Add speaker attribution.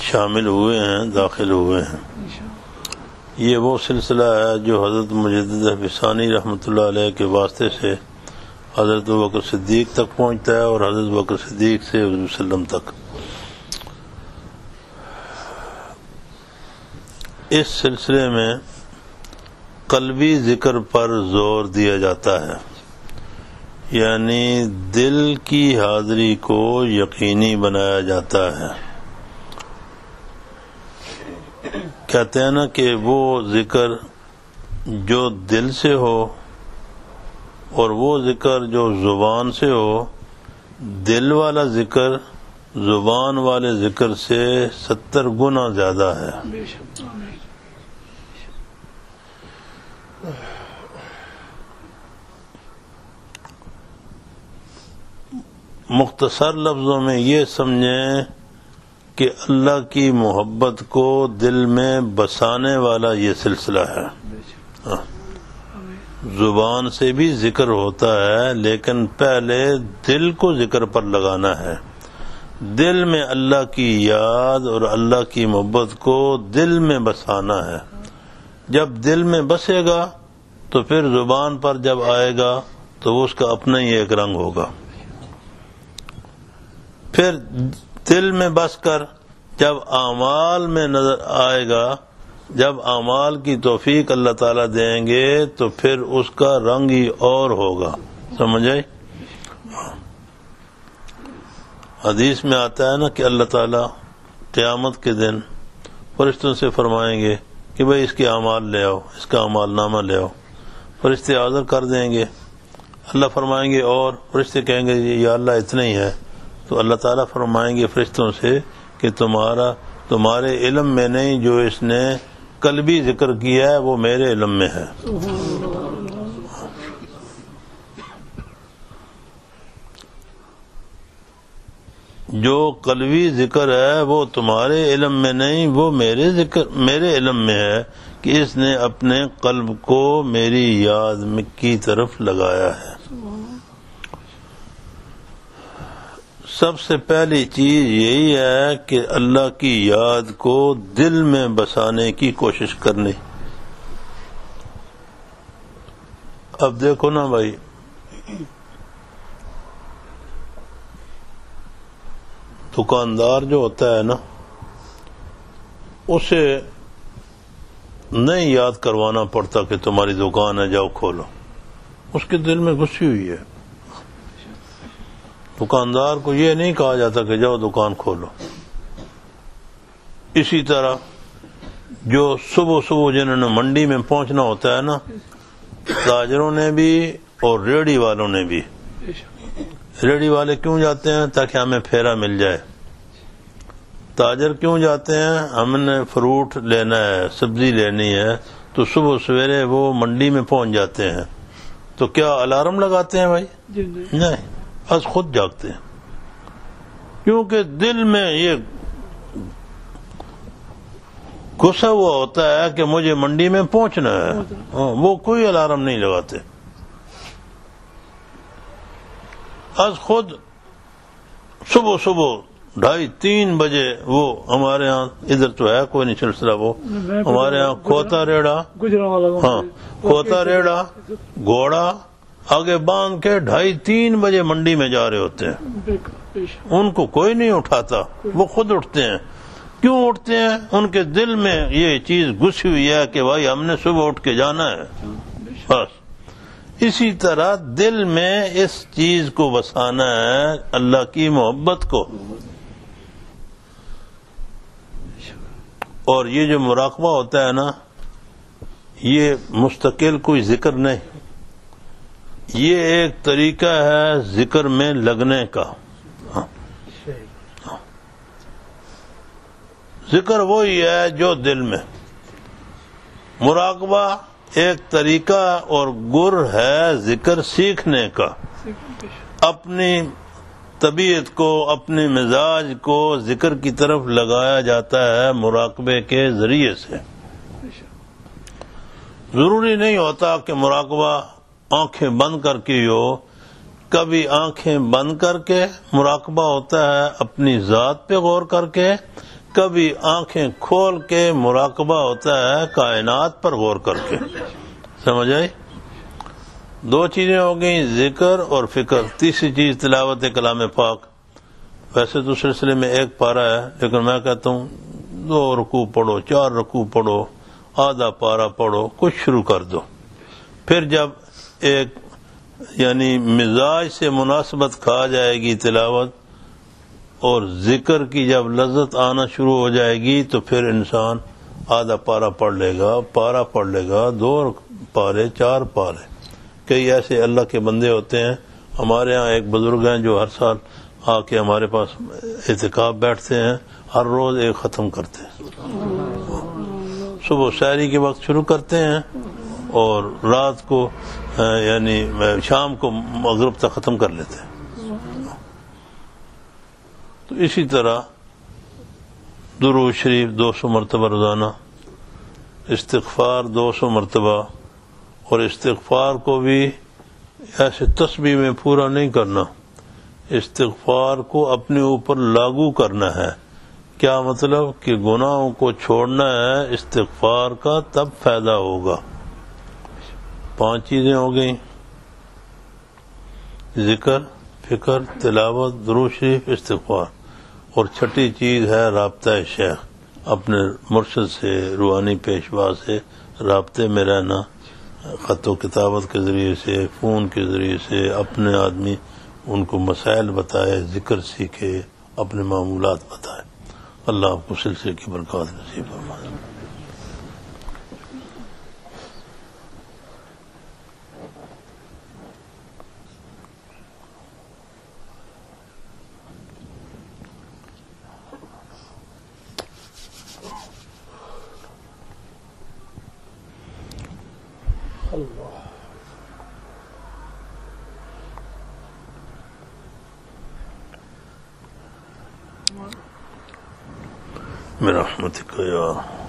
Speaker 1: شامل ہوئے ہیں، داخل ہوئے ہیں۔ یہ وہ سلسلہ ہے جو حضرت مجدد حفصانی رحمۃ اللہ علیہ کے واسطے سے حضرت ابوبکر صدیق تک پہنچتا ہے اور حضرت ابوبکر صدیق سے حضور صلی اللہ علیہ وسلم تک۔ اس سلسلے میں قلبی ذکر پر زور دیا جاتا ہے، یعنی دل کی حاضری کو یقینی بنایا جاتا ہے۔ کہتے ہیں نا کہ وہ ذکر جو دل سے ہو اور وہ ذکر جو زبان سے ہو، دل والا ذکر زبان والے ذکر سے 70 گنا زیادہ ہے۔ مختصر لفظوں میں یہ سمجھیں کہ اللہ کی محبت کو دل میں بسانے والا یہ سلسلہ ہے۔ زبان سے بھی ذکر ہوتا ہے لیکن پہلے دل کو ذکر پر لگانا ہے، دل میں اللہ کی یاد اور اللہ کی محبت کو دل میں بسانا ہے۔ جب دل میں بسے گا تو پھر زبان پر جب آئے گا تو اس کا اپنا ہی ایک رنگ ہوگا۔ پھر دل میں بس کر جب اعمال میں نظر آئے گا، جب اعمال کی توفیق اللہ تعالیٰ دیں گے تو پھر اس کا رنگ ہی اور ہوگا۔ سمجھ آئی؟ حدیث میں آتا ہے نا کہ اللہ تعالیٰ قیامت کے دن فرشتوں سے فرمائیں گے کہ بھئی اس کے اعمال لے آؤ، اس کا اعمال نامہ لے آؤ۔ فرشتے حاضر کر دیں گے، اللہ فرمائیں گے اور فرشتے کہیں گے یا اللہ اتنا ہی ہے، تو اللہ تعالیٰ فرمائیں گے فرشتوں سے کہ تمہارے علم میں نہیں، جو اس نے قلبی ذکر کیا ہے وہ میرے علم میں ہے۔ جو قلبی ذکر ہے وہ تمہارے علم میں نہیں، وہ میرے علم میں ہے کہ اس نے اپنے قلب کو میری یاد کی طرف لگایا ہے۔ سب سے پہلی چیز یہی ہے کہ اللہ کی یاد کو دل میں بسانے کی کوشش کرنی۔ اب دیکھو نا بھائی، دکاندار جو ہوتا ہے نا، اسے نہیں یاد کروانا پڑتا کہ تمہاری دکان ہے جاؤ کھولو، اس کے دل میں گھسی ہوئی ہے۔ دکاندار کو یہ نہیں کہا جاتا کہ جاؤ دکان کھولو۔ اسی طرح جو صبح صبح جنہوں نے منڈی میں پہنچنا ہوتا ہے نا، تاجروں نے بھی اور ریڑھی والوں نے بھی۔ ریڑھی والے کیوں جاتے ہیں؟ تاکہ ہمیں پھیرا مل جائے۔ تاجر کیوں جاتے ہیں؟ ہم نے فروٹ لینا ہے، سبزی لینی ہے، تو صبح سویرے وہ منڈی میں پہنچ جاتے ہیں۔ تو کیا الارم لگاتے ہیں بھائی؟ نہیں، بس خود جاگتے ہیں، کیونکہ دل میں یہ گھسا ہوا ہوتا ہے کہ مجھے منڈی میں پہنچنا ہے۔ وہ کوئی الارم نہیں لگاتے، از خود صبح 2:30-3 بجے وہ ہمارے ہاں، ادھر تو ہے کوئی نہیں سلسلہ، وہ ہمارے ہاں کھوتا ریڑا، ہاں کھوتا ریڑا گھوڑا آگے باندھ کے 2:30-3 بجے منڈی میں جا رہے ہوتے ہیں۔ ان کو کوئی نہیں اٹھاتا، وہ خود اٹھتے ہیں۔ کیوں اٹھتے ہیں؟ ان کے دل میں یہ چیز گھسی ہوئی ہے کہ بھائی ہم نے صبح اٹھ کے جانا ہے۔ بس اسی طرح دل میں اس چیز کو بسانا ہے، اللہ کی محبت کو۔ اور یہ جو مراقبہ ہوتا ہے نا، یہ مستقل کوئی ذکر نہیں، یہ ایک طریقہ ہے ذکر میں لگنے کا۔ ذکر وہی ہے جو دل میں، مراقبہ ایک طریقہ اور گر ہے ذکر سیکھنے کا۔ اپنی طبیعت کو، اپنے مزاج کو ذکر کی طرف لگایا جاتا ہے مراقبے کے ذریعے سے۔ ضروری نہیں ہوتا کہ مراقبہ آنکھیں بند کر کے ہو، کبھی آنکھیں بند کر کے مراقبہ ہوتا ہے اپنی ذات پہ غور کر کے، کبھی آنکھیں کھول کے مراقبہ ہوتا ہے کائنات پر غور کر کے. سمجھ آئی؟ دو چیزیں ہو گئیں، ذکر اور فکر. تیسری چیز تلاوت کلام پاک. ویسے تو سلسلے میں ایک پارہ ہے، لیکن میں کہتا ہوں 2 رکوع پڑھو، 4 رکوع پڑھو، آدھا پارہ پڑھو، کچھ شروع کر دو. پھر جب ایک یعنی مزاج سے مناسبت کھا جائے گی تلاوت اور ذکر کی جب لذت آنا شروع ہو جائے گی تو پھر انسان آدھا پارہ پڑھ لے گا، پارہ پڑھ لے گا، 2 پارے، 4 پارے. کئی ایسے اللہ کے بندے ہوتے ہیں. ہمارے ہاں ایک بزرگ ہیں جو ہر سال آ کے ہمارے پاس اعتکاف بیٹھتے ہیں، ہر روز ایک ختم کرتے ہیں. صبح سحری کے وقت شروع کرتے ہیں اور رات کو یعنی شام کو مغرب تک ختم کر لیتے ہیں. تو اسی طرح درود شریف 200 مرتبہ روزانہ، استغفار 200 مرتبہ. اور استغفار کو بھی ایسے تسبیح میں پورا نہیں کرنا، استغفار کو اپنے اوپر لاگو کرنا ہے. کیا مطلب؟ کہ گناہوں کو چھوڑنا ہے استغفار کا، تب فائدہ ہوگا. 5 چیزیں ہو گئیں، ذکر، فکر، تلاوت، درود شریف، استغفار. اور 6ٹھی چیز ہے رابطہ شیخ، اپنے مرشد سے، روحانی پیشوا سے رابطے میں رہنا، خط و کتابت کے ذریعے سے، فون کے ذریعے سے. اپنے آدمی ان کو مسائل بتائے، ذکر سیکھے، اپنے معمولات بتائے. اللہ آپ کو سلسلے کی برکات نصیب فرمائے. برحمتک یا